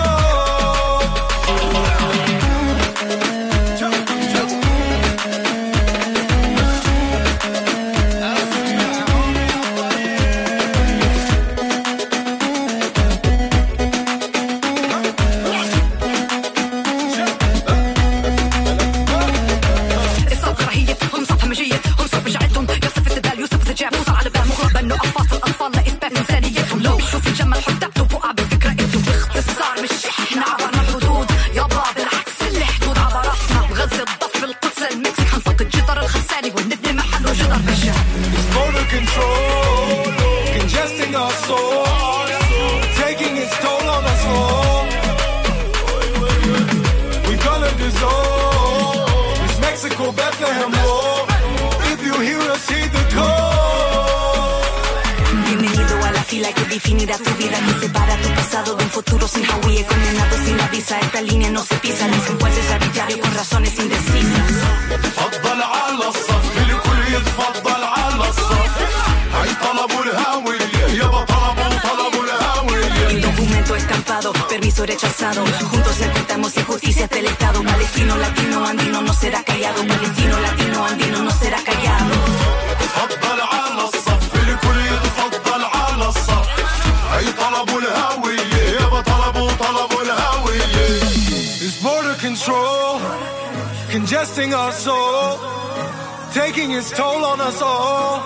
Mexico, Bethlehem, oh, if you hear us, heed the call. Bienvenido a la fila que definirá tu vida, que separa tu pasado de un futuro sin Hawái, condenado sin la visa. Esta línea no se pisa, ni son jueces arbitrarios con razones indecisas. تفضل على الصف الكل يتفضل على الصف هاي طلبوا الهوية يابا طلبوا الهوية. El documento estampado, permiso rechazado. Juntos enfrentamos injusticias del Estado. Palestino, latino, andino no será callado. Palestino, latino, andino no será callado. تفضل على الصف الكل يتفضل على الصف هاي طلبوا الهوية يابا طلبوا الهوية. It's border control, congesting our soul, taking its toll on us all.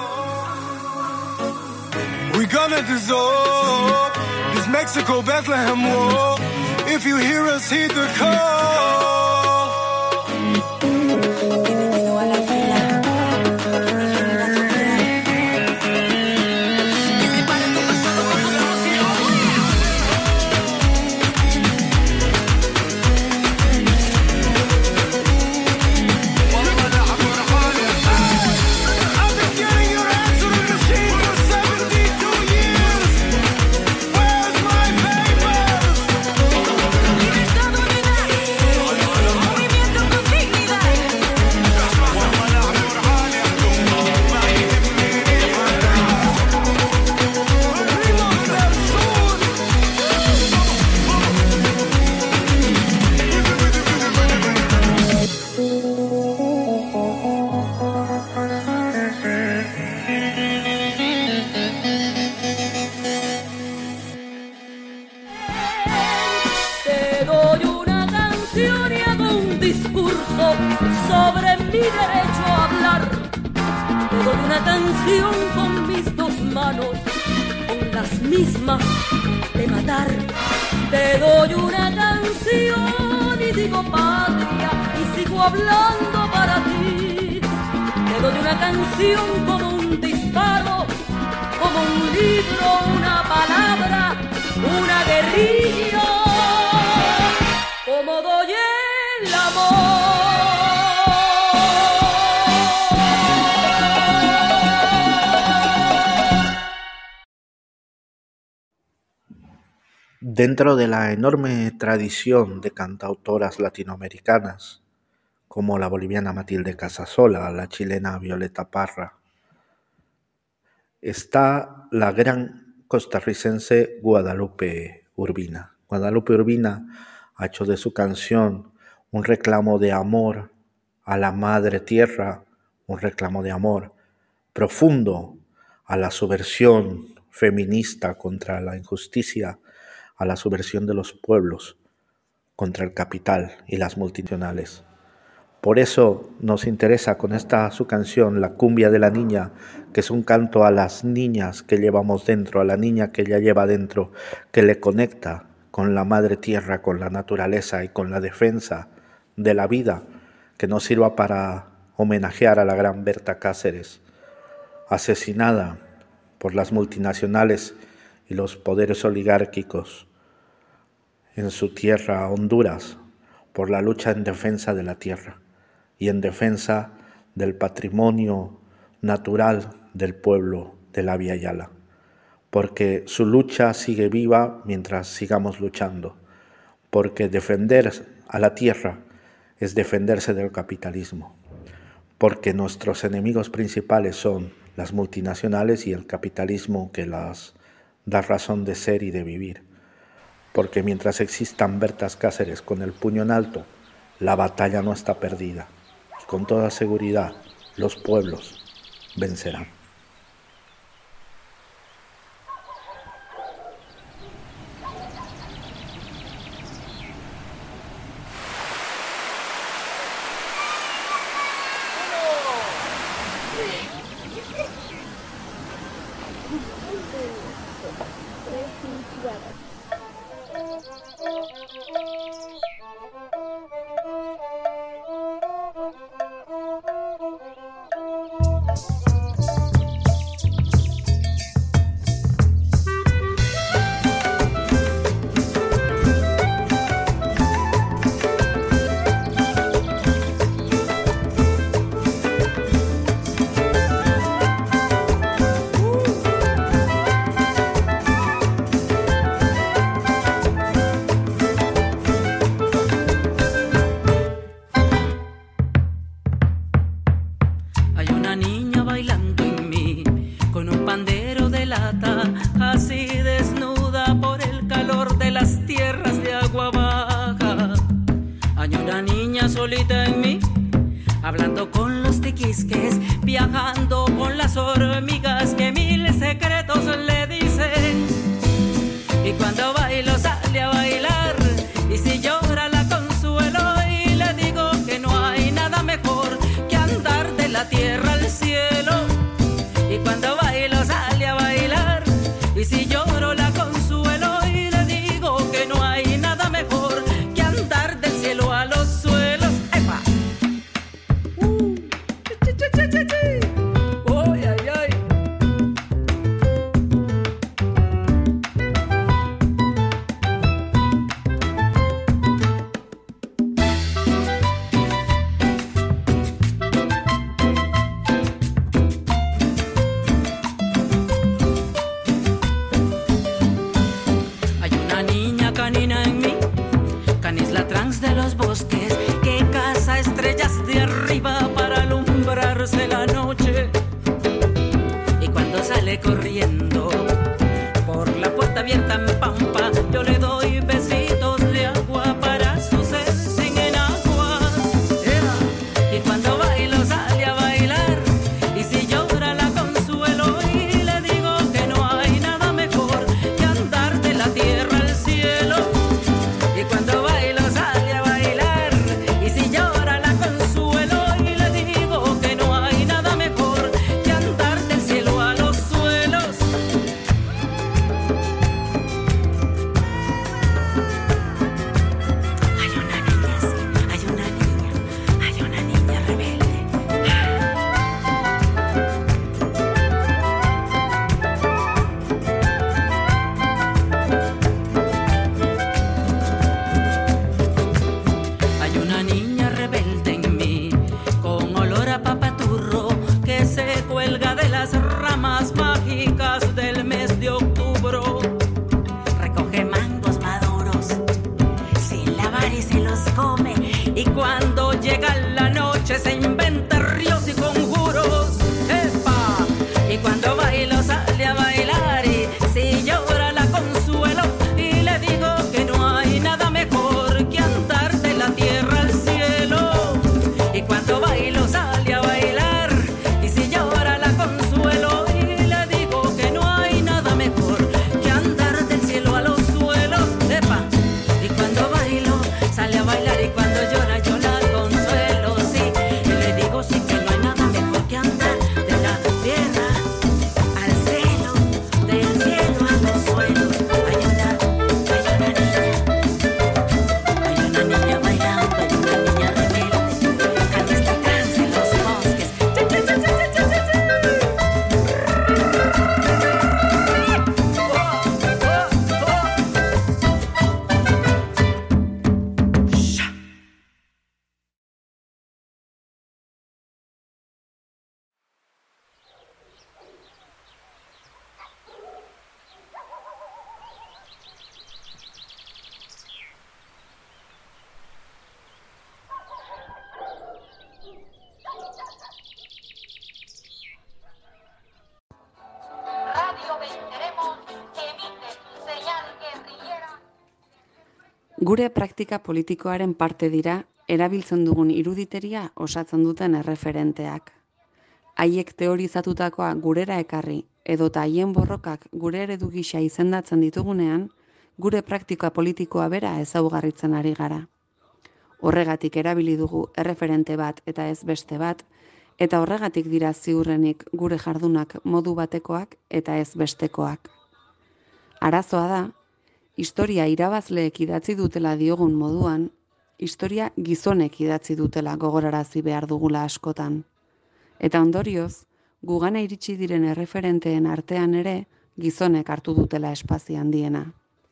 We're gonna dissolve this Mexico, Bethlehem wall. If you hear us, heed the call. Bienvenido a la fila. Que separa tu pasado con futuro sin Hawái. I've been getting your answering machine for 72 years. Where's my papers? Libertad, unidad. Movimiento con dignidad. Primos del Sur. Te doy una canción y hago un discurso sobre mi derecho a hablar. Te doy una canción con mis dos manos, con las mismas de matar. Te doy una canción y digo patria y sigo hablando para ti. Te doy una canción como un disparo, como un libro, una palabra, una guerrilla, como doy el amor. Dentro de la enorme tradición de cantautoras latinoamericanas, como la boliviana Matilde Casasola, la chilena Violeta Parra, está la gran costarricense Guadalupe Urbina. Guadalupe Urbina ha hecho de su canción un reclamo de amor a la madre tierra, un reclamo de amor profundo a la subversión feminista contra la injusticia, a la subversión de los pueblos contra el capital y las multinacionales. Por eso nos interesa con esta su canción, La cumbia de la niña, que es un canto a las niñas que llevamos dentro, a la niña que ella lleva dentro, que le conecta con la madre tierra, con la naturaleza y con la defensa de la vida, que nos sirva para homenajear a la gran Berta Cáceres, asesinada por las multinacionales y los poderes oligárquicos en su tierra, Honduras, por la lucha en defensa de la tierra y en defensa del patrimonio natural del pueblo de la Vía Yala, porque su lucha sigue viva mientras sigamos luchando, porque defender a la tierra es defenderse del capitalismo, porque nuestros enemigos principales son las multinacionales y el capitalismo que las da razón de ser y de vivir, porque mientras existan Bertas Cáceres con el puño en alto, la batalla no está perdida, y con toda seguridad los pueblos vencerán. Hay una niña bailando en mí con un pandero de lata, así desnuda por el calor de las tierras de agua baja. Hay una niña solita en mí, hablando con los tiquisques, viajando con las hormigas que mil secretos le dicen. Y cuando bailo sale a bailar, y si llora la consuelo y le digo que no hay nada mejor que andar de la tierra al cielo. Y cuando bailo sale a bailar, y si lloro la consuelo y le digo que no hay nada mejor que andar del cielo a los suelos. ¡Epa! ¡Uy, ay, ay! De los bosques que caza estrellas de arriba para alumbrarse la noche, y cuando sale corriendo por la puerta abierta en pampa, yo le doy besitos de agua para su sed sin enagua. Y cuando bailo sale a bailar, y si llora la consuelo y le digo que no hay nada mejor que andar de la tierra al cielo. Y cuando bailo sale a bailar, y si llora la consuelo y le digo que no hay nada mejor que andar del cielo a los suelos. Hay una niña, sí, hay una niña rebelde. Hay una niña rebelde en mí, con olor a papaturro, que se cuelga de las ramas mágicas del mes de octubre. Recoge mangos maduros sin lavar y se los come, y cuando llega la noche se inventa ríos y conjuros. ¡Epa! Y cuando bailo sale a bailar, y si llora la consuelo y le digo que no hay nada mejor que andar de la tierra al cielo. Y cuando bailo sale a bailar, y si llora la consuelo y le digo que no hay nada mejor que andar del cielo a los suelos. ¡Epa! Y cuando bailo sale a bailar, y cuando llora yo la consuelo, sí. Y le digo sí que no hay nada mejor que andar de la tierra al cielo, del cielo a los suelos. Hay una niña bailando, hay una niña rebelde, canta esta trance en los bosques. Radio Venceremos emite señal guerrillera. Gure praktika politikoaren parte dira, erabiltzen dugun iruditeria osatzen duten erreferenteak. Haiek teorizatutakoa gurera ekarri, edota haien borrokak gure eredu gisa izendatzen ditugunean, gure praktika politikoa bera ezaugarritzen ari gara. Horregatik erabili dugu erreferente bat eta ez beste bat, eta horregatik dira ziurrenik gure jardunak modu batekoak eta ez bestekoak. Arazoa da, historia irabazleek idatzi dutela diogun moduan, historia gizonek idatzi dutela gogorarazi behar dugula askotan. Eta ondorioz, gugana iritsi diren erreferenteen artean ere, gizonek hartu dutela espazio handiena.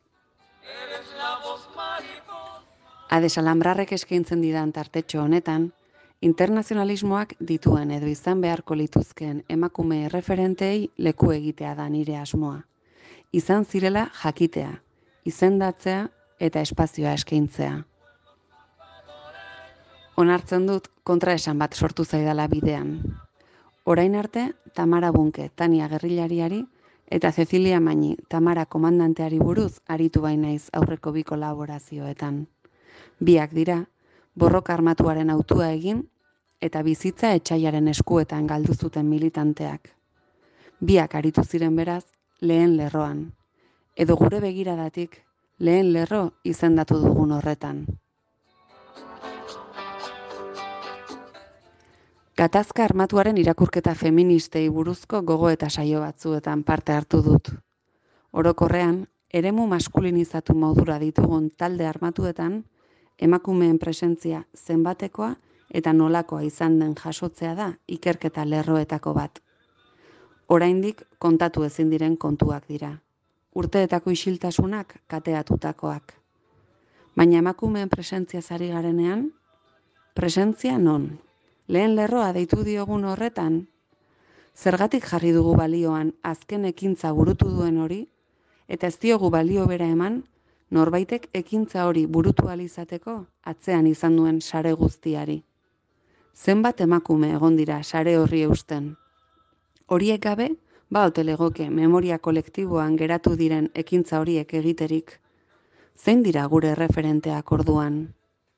Adesalambrarrek eskaintzen didan tartetxo honetan, internazionalismoak dituen edo izan beharko lituzkeen emakume erreferenteei leku egitea da nire asmoa. Izan zirela jakitea, izendatzea eta espazioa eskaintzea. Onartzen dut kontraesan bat sortu zaidala bidean. Orain arte, Tamara Bunke, Tania gerrilariari, eta Cecilia Mañi, Tamara komandanteari buruz aritu bainaiz aurreko bi kolaborazioetan. Biak dira, borroka armatuaren autua egin eta bizitza etsaiaren eskuetan galdu zuten militanteak. Biak aritu ziren beraz, lehen lerroan, edo gure begiradatik lehen lerro izendatu dugun horretan. Gatazka armatuaren irakurketa feministei buruzko gogo eta saio batzuetan parte hartu dut. Orokorrean, eremu maskulinizatu modura ditugun talde armatuetan, emakumeen presentzia zenbatekoa eta nolakoa izan den jasotzea da ikerketa lerroetako bat. Oraindik kontatu ezin diren kontuak dira. Urteetako isiltasunak kateatutakoak. Baina emakumeen presentzia zari garenean, presentzia non? Lehen lerroa deitu diogun horretan, zergatik jarri dugu balioan azken ekintza burutu duen hori, eta ez diogu balio bera eman, norbaitek ekintza hori burutu ahal izateko atzean izan duen sare guztiari. Zenbat emakume egon dira sare horri eusten. Horiek gabe, ote legoke memoria kolektiboan geratu diren ekintza horiek egiterik. Zein dira gure referenteak orduan?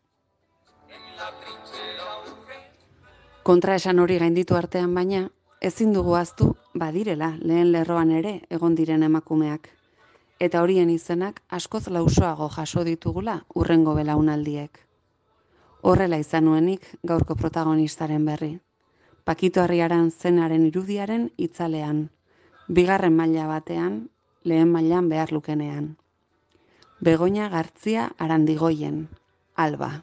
Kontraesan hori gainditu artean baina, ezin dugu ahaztu badirela lehen lerroan ere egon diren emakumeak. Eta horien izenak askoz lausoago jaso ditugula hurrengo belaunaldiek. Horrela izan nuenik gaurko protagonistaren berri. Pakito Arriaran zenaren irudiaren itzalean, bigarren maila batean, lehen mailan behar lukenean. Begoña Gartzia Arandigoien, Alba.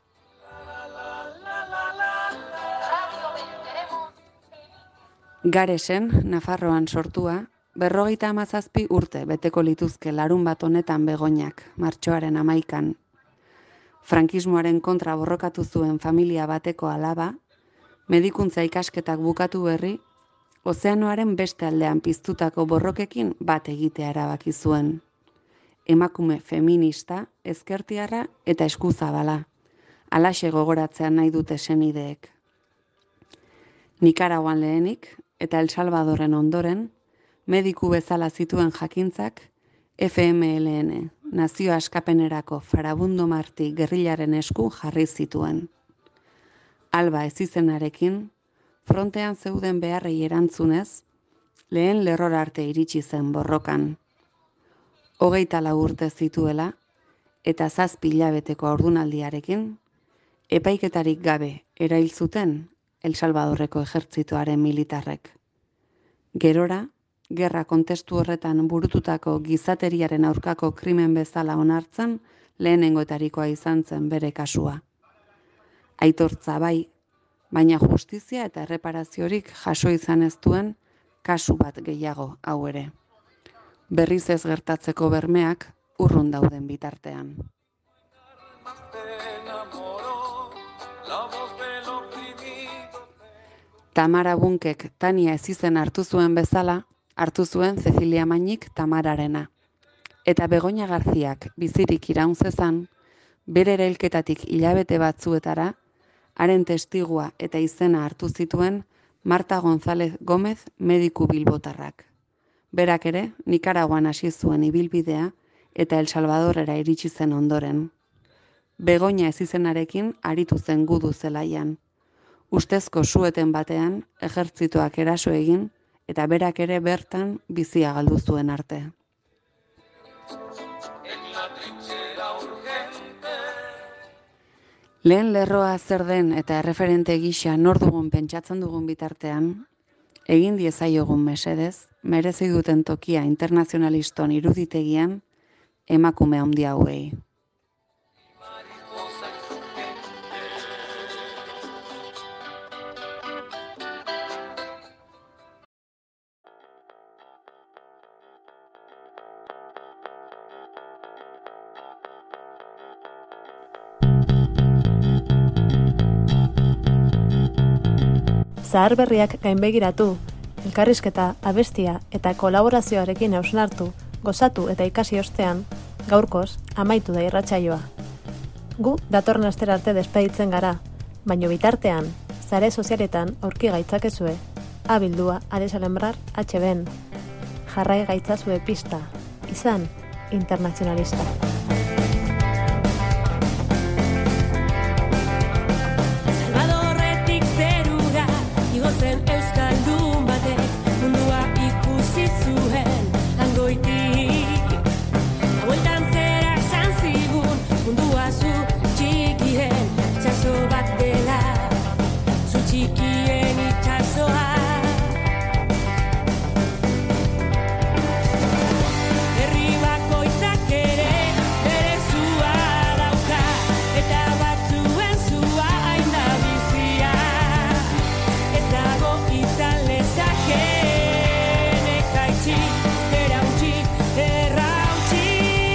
Garesen, Nafarroan sortua, 57 urte beteko lituzke larun bat honetan Begoñak, martxoaren 11an. Frankismoaren kontra borrokatu zuen familia bateko alaba, medikuntza ikasketak bukatu berri, ozeanoaren beste aldean piztutako borrokekin bat egitea erabaki zuen. Emakume feminista, ezkertiarra eta eskuzabala, halaxe gogoratzean nahi dute senideek. Nikaraguan lehenik, eta El Salvadorren ondoren, mediku bezala zituen jakintzak, FMLN, Nazio Askapenerako Farabundo Martí gerrilaren esku jarri zituen. Alba ezizenarekin, frontean zeuden beharrei erantzunez, lehen lerrora arte iritsi zen borrokan. 24 urte zituela, eta 7 hilabeteko haurdunaldiarekin, epaiketarik gabe erail zuten El Salvadorreko ejertzitoaren militarrek. Gerora, gerra kontestu horretan burututako gizateriaren aurkako krimen bezala onartzen lehenengoetarikoa izan zen bere kasua. Aitortza bai, baina justizia eta erreparaziorik jaso izan ez duen kasu bat gehiago hau ere. Berriz ez gertatzeko bermeak urrun dauden bitartean. Tamara Bunkek Tania ezizen hartu zuen bezala, hartu zuen Cecilia Mañik Tamararena. Eta Begoña Garziak bizirik iraun zezan, bere erailketatik hilabete batzuetara, haren testigua eta izena hartu zituen Marta González Gómez mediku bilbotarrak. Berak ere, Nikaraguan hasi zuen ibilbidea eta El Salvadorrera iritsi zen ondoren. Begoña ezizenarekin aritu zen gudu zelaian. Ustezko sueten batean ejertzitoak eraso egin eta berak ere bertan bizia galdu zuen arte. Lehen lerroa zer den eta erreferente gisa nor dugun pentsatzen dugun bitartean, egin diezaiogun mesedez, merezi duten tokia internazionaliston iruditegian emakume handi hauei. Zahar berriak gainbegiratu, elkarrizketa, abestia eta kolaborazioarekin hausnartu, gozatu eta ikasi ostean, gaurkoz amaitu da irratsaioa. Gu datorren astera arte despeditzen gara, baino bitartean, sare sozialetan aurki gaitzakezue, abildua a desalambrar HBen. Jarrai gaitzazue pista, izan internazionalista. Salvadorretik zerura, igo zen euskaldun batek, mundua ikusi zuen hangoitik. Bueltan zera esan zigun, mundua zu txikien, itxaso bat dela, zu txikien itxasoa. Herri bakoitzak ere bere zua dauka, eta batzuen zua hain da bizia. Ez dago izan lezakeen ekaitzi, erautsi, errautsi.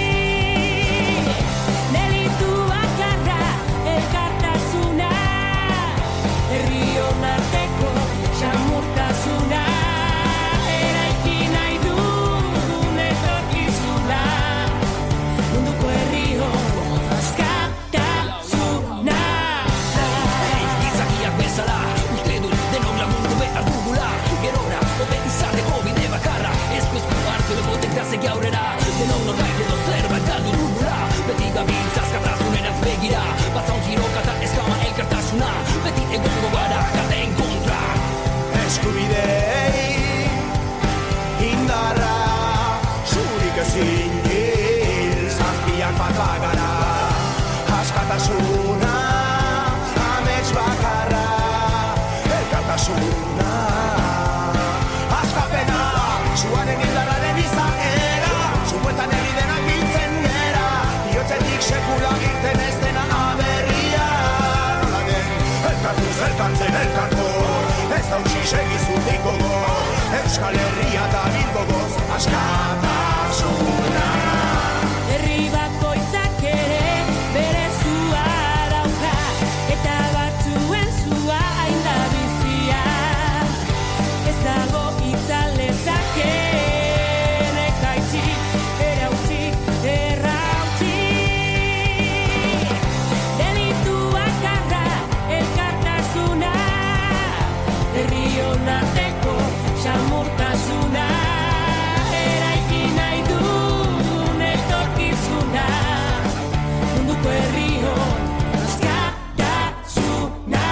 Delitu bakarra elkartasuna, herri honarteko samurtasuna. Eraiki nahi dugun etorkizuna, munduko herri hon askatasuna. Gizakiak bezala, uste dut denok lagundu behar dugula. Gerora, hobe izateko bide bakarra, esku hartu lepotek da segi aurrera. Denok norbait edo zerbait galdu dugula, beti gabiltza askatasunerantz begira. Batzauntzirok eta eskama elkartasuna, beti egongo gara kateen kontra. Eskubidei indarra zurik ezin hil, zazpiak bat bagara. Askatasuna amets bakarra, elkartasuna askapena, zuaren indarraren izaera, zuetan eridenak biltzen gera, bihotzetik sekula irten ez dena aberria. Nola den, elkartuz elkartzen elkarkor, ez hautsi segizutik gogo, Euskal Herria da bilgogoz, askatasuna. Herri bakoitzak ere bere zua dauka, eta batzuen zua hain da bizia. Ez dago izan lezakeen ekaitzi, erautsi, errautsi. Delitu bakarra elkartasuna, herri honarteko samurtasuna. Eraiki nahi dugun etorkizuna, munduko herri hon askatasuna.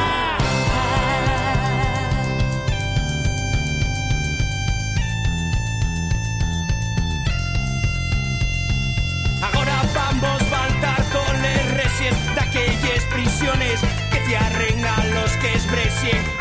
Ahora vamos a saltar con les recién de aquellas prisiones que cierren a los que es bresien.